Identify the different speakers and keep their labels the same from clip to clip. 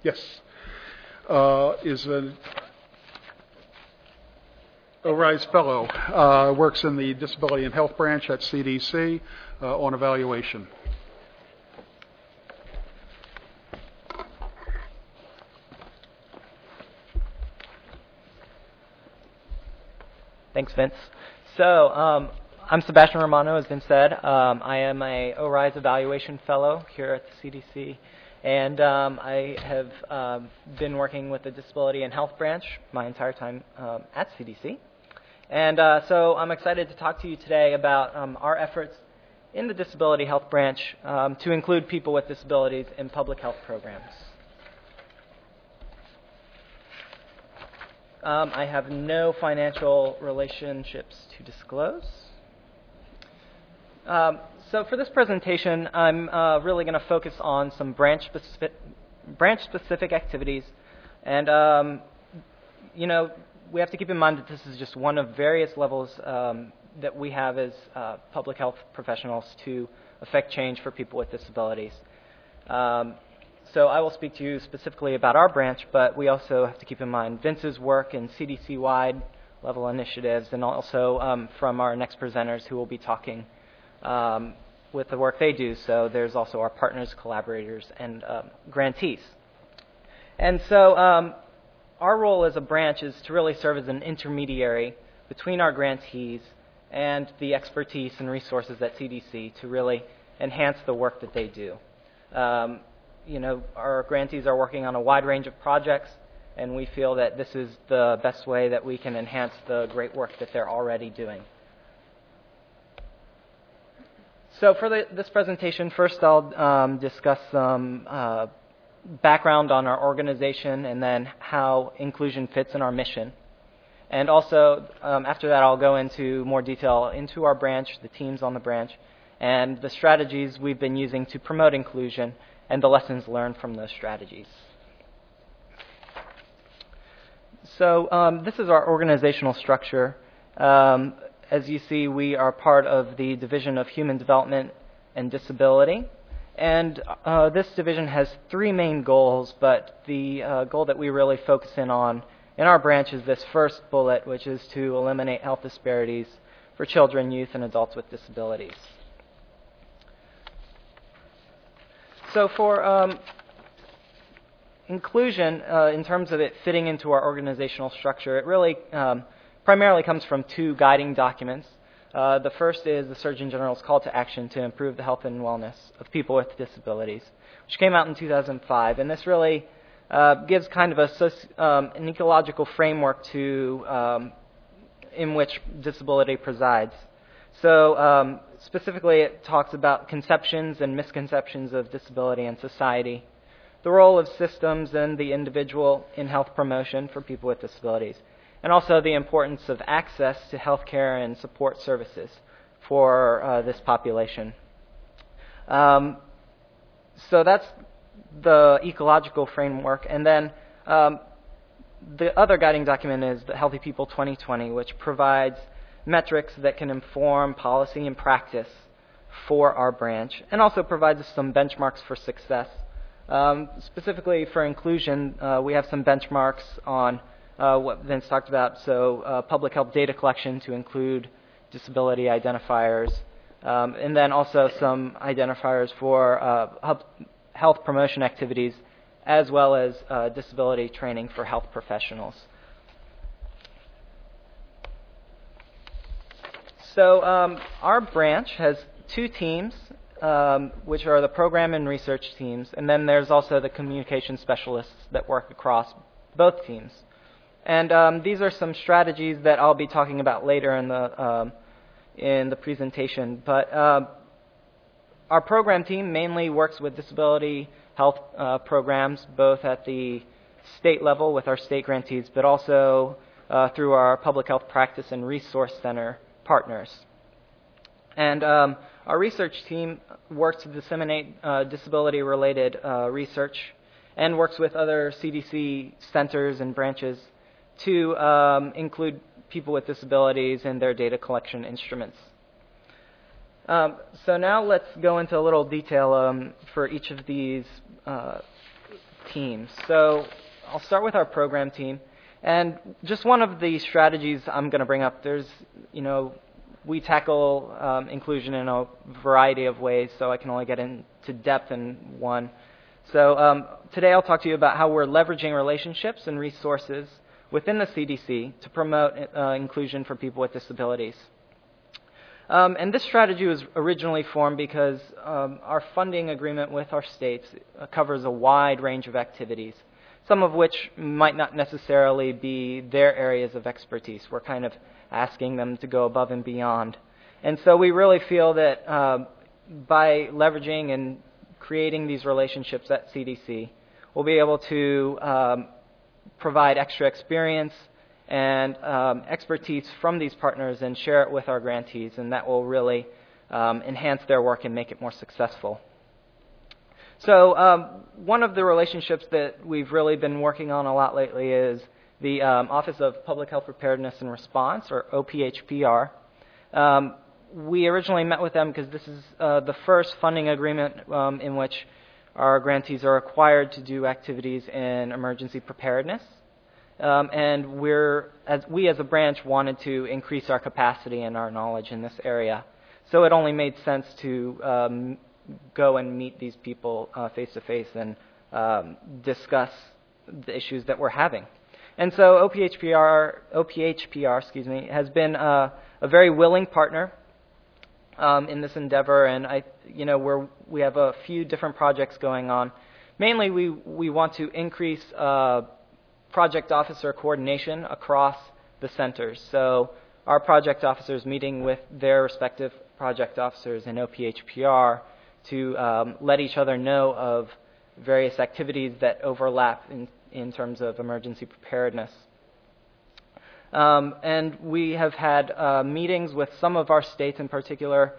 Speaker 1: Yes. Is an ORISE fellow, works in the Disability and Health branch at CDC on evaluation.
Speaker 2: Thanks, Vince. So I'm Sebastian Romano, as Vince said. I am a ORISE evaluation fellow here at the CDC, and I have been working with the Disability and Health branch my entire time at CDC. And so I'm excited to talk to you today about our efforts in the Disability Health branch to include people with disabilities in public health programs. I have no financial relationships to disclose. So for this presentation, I'm really going to focus on some branch-specific activities. And, you know, we have to keep in mind that this is just one of various levels that we have as public health professionals to affect change for people with disabilities. So I will speak to you specifically about our branch, but we also have to keep in mind Vince's work in CDC-wide level initiatives, and also from our next presenters who will be talking with the work they do. So there's also our partners, collaborators, and grantees. And so our role as a branch is to really serve as an intermediary between our grantees and the expertise and resources at CDC to really enhance the work that they do. You know, our grantees are working on a wide range of projects, and we feel that this is the best way that we can enhance the great work that they're already doing. So for this presentation, first I'll discuss some background on our organization and then how inclusion fits in our mission. And also, after that, I'll go into more detail into our branch, the teams on the branch, and the strategies we've been using to promote inclusion and the lessons learned from those strategies. So this is our organizational structure. As you see, we are part of the Division of Human Development and Disability. And this division has three main goals, but the goal that we really focus in on in our branch is this first bullet, which is to eliminate health disparities for children, youth, and adults with disabilities. So for inclusion, in terms of it fitting into our organizational structure, it really primarily comes from two guiding documents. The first is the Surgeon General's Call to Action to Improve the Health and Wellness of People with Disabilities, which came out in 2005. And this really gives kind of an ecological framework to in which disability presides. So specifically, it talks about conceptions and misconceptions of disability and society, the role of systems and the individual in health promotion for people with disabilities, and also the importance of access to health care and support services for this population. So that's the ecological framework. And then the other guiding document is the Healthy People 2020, which provides metrics that can inform policy and practice for our branch, and also provides us some benchmarks for success. Specifically for inclusion, we have some benchmarks on what Vince talked about, so public health data collection to include disability identifiers, and then also some identifiers for health promotion activities, as well as disability training for health professionals. So our branch has two teams, which are the program and research teams, and then there's also the communication specialists that work across both teams. And these are some strategies that I'll be talking about later in the presentation. But our program team mainly works with disability health programs, both at the state level with our state grantees, but also through our public health practice and resource center partners. And our research team works to disseminate disability-related research and works with other CDC centers and branches to include people with disabilities in their data collection instruments. So now let's go into a little detail for each of these teams. So I'll start with our program team. And just one of the strategies I'm going to bring up, we tackle inclusion in a variety of ways, so I can only get into depth in one. So today I'll talk to you about how we're leveraging relationships and resources within the CDC to promote inclusion for people with disabilities. And this strategy was originally formed because our funding agreement with our states covers a wide range of activities, some of which might not necessarily be their areas of expertise. We're kind of asking them to go above and beyond. And so we really feel that by leveraging and creating these relationships at CDC, we'll be able to provide extra experience and expertise from these partners and share it with our grantees, and that will really enhance their work and make it more successful. So one of the relationships that we've really been working on a lot lately is the Office of Public Health Preparedness and Response, or OPHPR. We originally met with them because this is the first funding agreement in which our grantees are required to do activities in emergency preparedness. And we as a branch wanted to increase our capacity and our knowledge in this area. So it only made sense to go and meet these people face to face and discuss the issues that we're having. And so OPHPR, has been a very willing partner in this endeavor, and we have a few different projects going on. Mainly, we want to increase project officer coordination across the centers. So our project officers meeting with their respective project officers in OPHPR to let each other know of various activities that overlap in terms of emergency preparedness. And we have had meetings with some of our states in particular,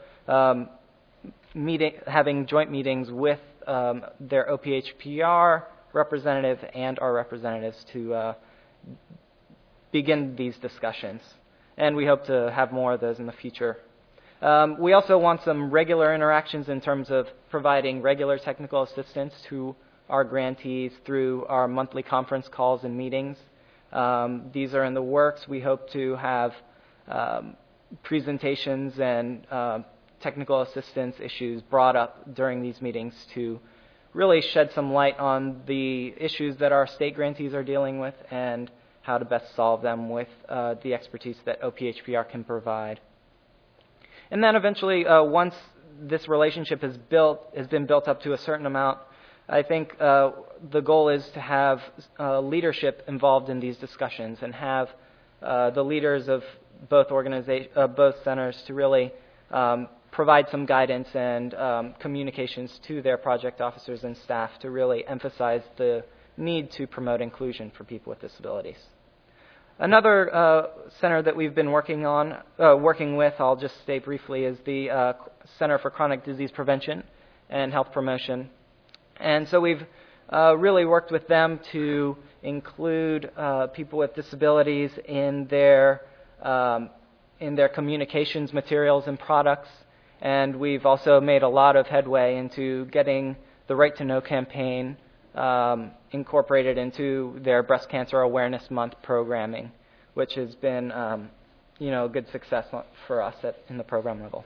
Speaker 2: having joint meetings with their OPHPR representative and our representatives to begin these discussions. And we hope to have more of those in the future. We also want some regular interactions in terms of providing regular technical assistance to our grantees through our monthly conference calls and meetings. These are in the works. We hope to have presentations and technical assistance issues brought up during these meetings to really shed some light on the issues that our state grantees are dealing with and how to best solve them with the expertise that OPHPR can provide. And then eventually, once this relationship has been built up to a certain amount, I think the goal is to have leadership involved in these discussions and have the leaders of both centers to really provide some guidance and communications to their project officers and staff to really emphasize the need to promote inclusion for people with disabilities. Another center that we've been working with, I'll just state briefly, is the Center for Chronic Disease Prevention and Health Promotion. And so we've really worked with them to include people with disabilities in their communications materials and products. And we've also made a lot of headway into getting the Right to Know campaign incorporated into their Breast Cancer Awareness Month programming, which has been a good success for us in the program level.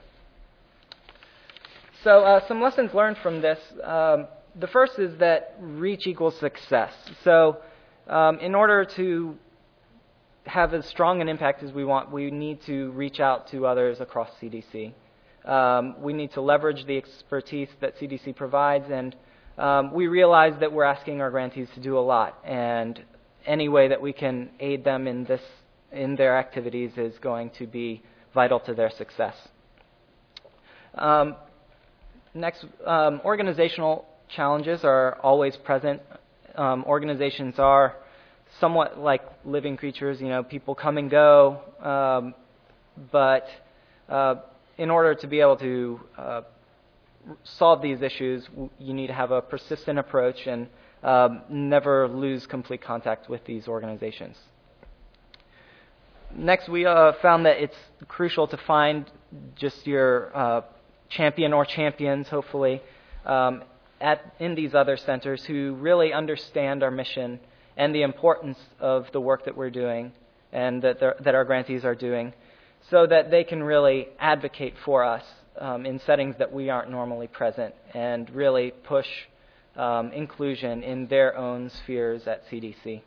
Speaker 2: So some lessons learned from this. The first is that reach equals success. So in order to have as strong an impact as we want, we need to reach out to others across CDC. We need to leverage the expertise that CDC provides, and we realize that we're asking our grantees to do a lot, and any way that we can aid them in their activities is going to be vital to their success. Next, organizational challenges are always present. Organizations are somewhat like living creatures. People come and go, but in order to be able to solve these issues, you need to have a persistent approach and never lose complete contact with these organizations. Next, we found that it's crucial to find just your champion or champions, hopefully, in these other centers who really understand our mission and the importance of the work that we're doing and that our grantees are doing, so that they can really advocate for us in settings that we aren't normally present and really push inclusion in their own spheres at CDC.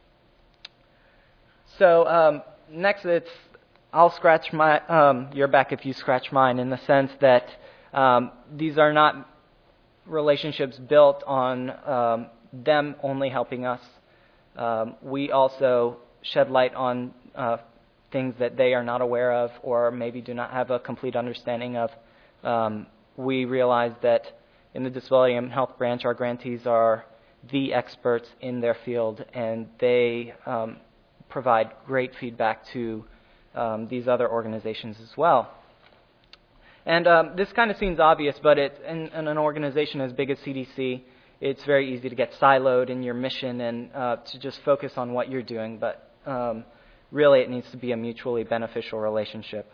Speaker 2: So next, I'll scratch your back if you scratch mine, in the sense that these are not relationships built on them only helping us. We also shed light on things that they are not aware of or maybe do not have a complete understanding of. We realize that in the Disability and Health branch, our grantees are the experts in their field, and they provide great feedback to these other organizations as well. And this kind of seems obvious, but in an organization as big as CDC, it's very easy to get siloed in your mission and to just focus on what you're doing, but really it needs to be a mutually beneficial relationship.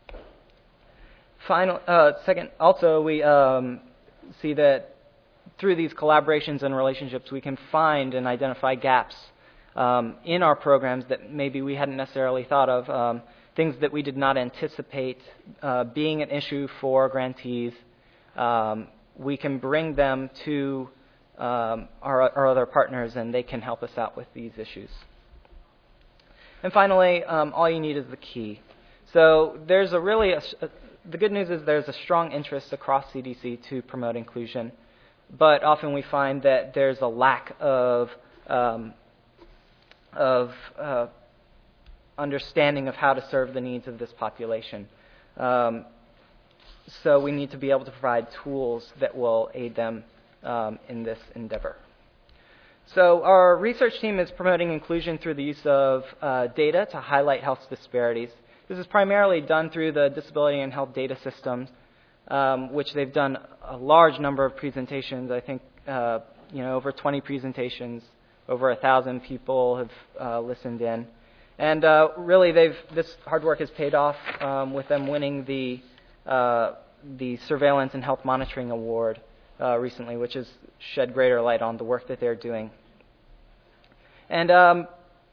Speaker 2: Second, also we see that through these collaborations and relationships, we can find and identify gaps in our programs that maybe we hadn't necessarily thought of, things that we did not anticipate being an issue for grantees. We can bring them to our other partners, and they can help us out with these issues. And finally, all you need is the key. So there's the good news is there's a strong interest across CDC to promote inclusion, but often we find that there's a lack of understanding of how to serve the needs of this population. So we need to be able to provide tools that will aid them in this endeavor. So our research team is promoting inclusion through the use of data to highlight health disparities. This is primarily done through the Disability and Health data systems, which they've done a large number of presentations. I think over 20 presentations, over 1,000 people have listened in. And really, this hard work has paid off with them winning the Surveillance and Health Monitoring Award recently, which has shed greater light on the work that they're doing. And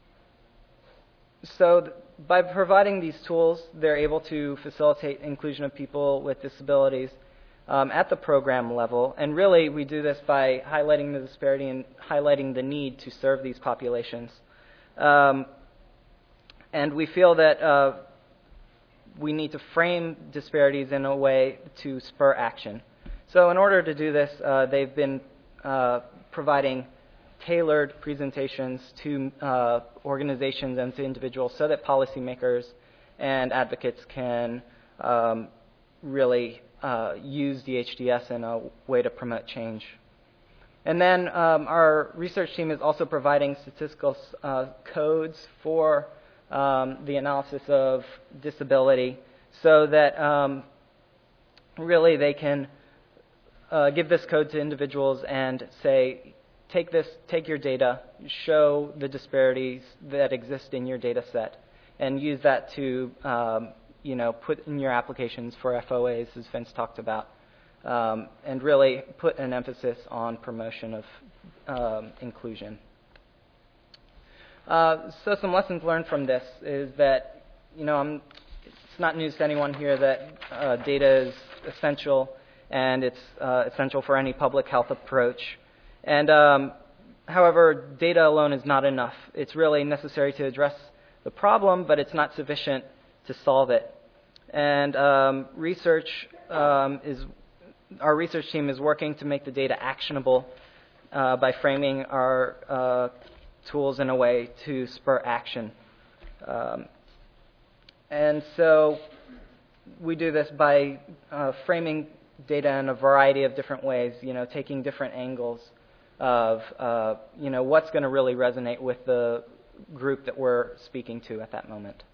Speaker 2: so by providing these tools, they're able to facilitate inclusion of people with disabilities at the program level. And really, we do this by highlighting the disparity and highlighting the need to serve these populations. And we feel that we need to frame disparities in a way to spur action. So in order to do this, they've been providing tailored presentations to organizations and to individuals so that policymakers and advocates can really use DHDS in a way to promote change. And then our research team is also providing statistical codes for the analysis of disability so that really they can give this code to individuals and say, take your data, show the disparities that exist in your data set, and use that to put in your applications for FOAs, as Vince talked about, and really put an emphasis on promotion of inclusion. So some lessons learned from this is that, it's not news to anyone here that data is essential, and it's essential for any public health approach. And however, data alone is not enough. It's really necessary to address the problem, but it's not sufficient to solve it. And our research team is working to make the data actionable by framing our tools in a way to spur action. And so we do this by framing data in a variety of different ways, taking different angles of, what's going to really resonate with the group that we're speaking to at that moment.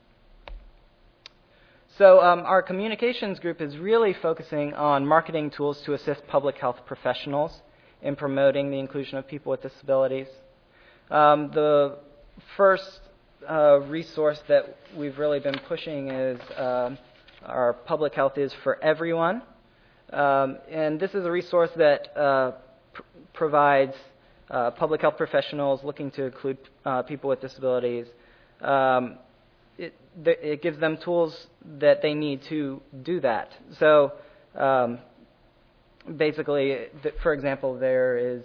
Speaker 2: So our communications group is really focusing on marketing tools to assist public health professionals in promoting the inclusion of people with disabilities. The first resource that we've really been pushing is our Public Health is for Everyone, And this is a resource that provides public health professionals looking to include people with disabilities. It gives them tools that they need to do that. So basically, for example, there is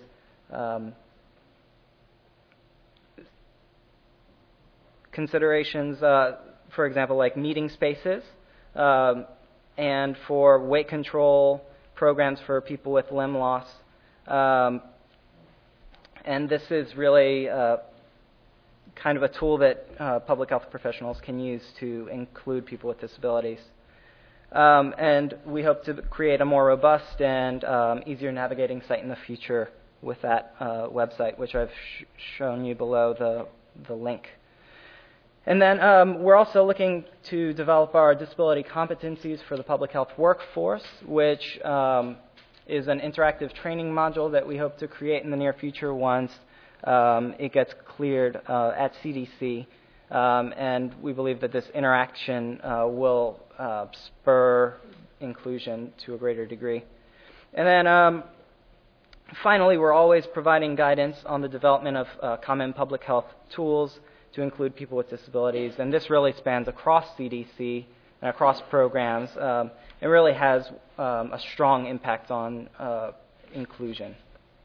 Speaker 2: considerations, for example, like meeting spaces, and for weight control programs for people with limb loss. And this is really kind of a tool that public health professionals can use to include people with disabilities. And we hope to create a more robust and easier navigating site in the future with that website, which I've shown you below the link. And then we're also looking to develop our disability competencies for the public health workforce, which is an interactive training module that we hope to create in the near future once it gets cleared at CDC. And we believe that this interaction will spur inclusion to a greater degree. And then finally, we're always providing guidance on the development of common public health tools to include people with disabilities. And this really spans across CDC and across programs. It really has a strong impact on inclusion.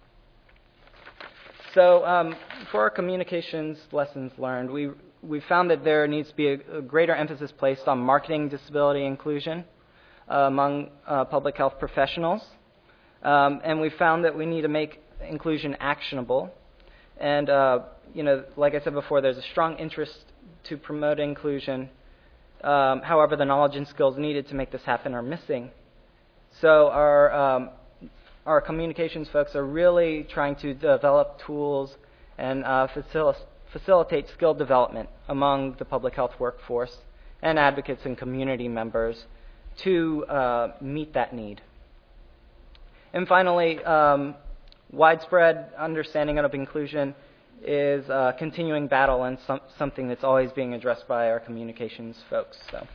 Speaker 2: So for our communications lessons learned, we found that there needs to be a greater emphasis placed on marketing disability inclusion among public health professionals. And we found that we need to make inclusion actionable. And, like I said before, there's a strong interest to promote inclusion. However, the knowledge and skills needed to make this happen are missing. So our communications folks are really trying to develop tools and facilitate skill development among the public health workforce and advocates and community members to meet that need. And finally, widespread understanding of inclusion is a continuing battle and something that's always being addressed by our communications folks.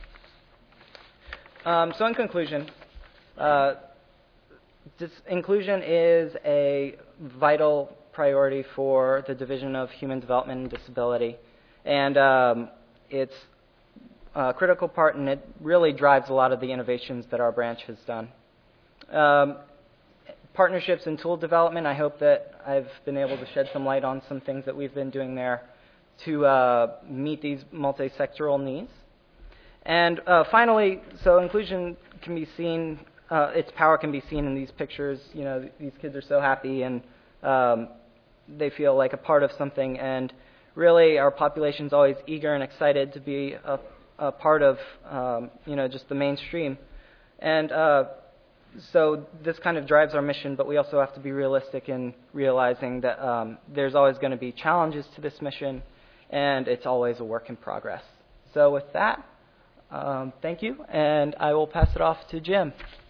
Speaker 2: So in conclusion, inclusion is a vital priority for the Division of Human Development and Disability, and it's a critical part, and it really drives a lot of the innovations that our branch has done. Partnerships and tool development, I hope that I've been able to shed some light on some things that we've been doing there to meet these multi-sectoral needs. And finally, so inclusion can be seen, its power can be seen in these pictures. These kids are so happy and they feel like a part of something, and really our population's always eager and excited to be a part of just the mainstream. And so this kind of drives our mission, but we also have to be realistic in realizing that there's always going to be challenges to this mission, and it's always a work in progress. So with that, thank you, and I will pass it off to Jim.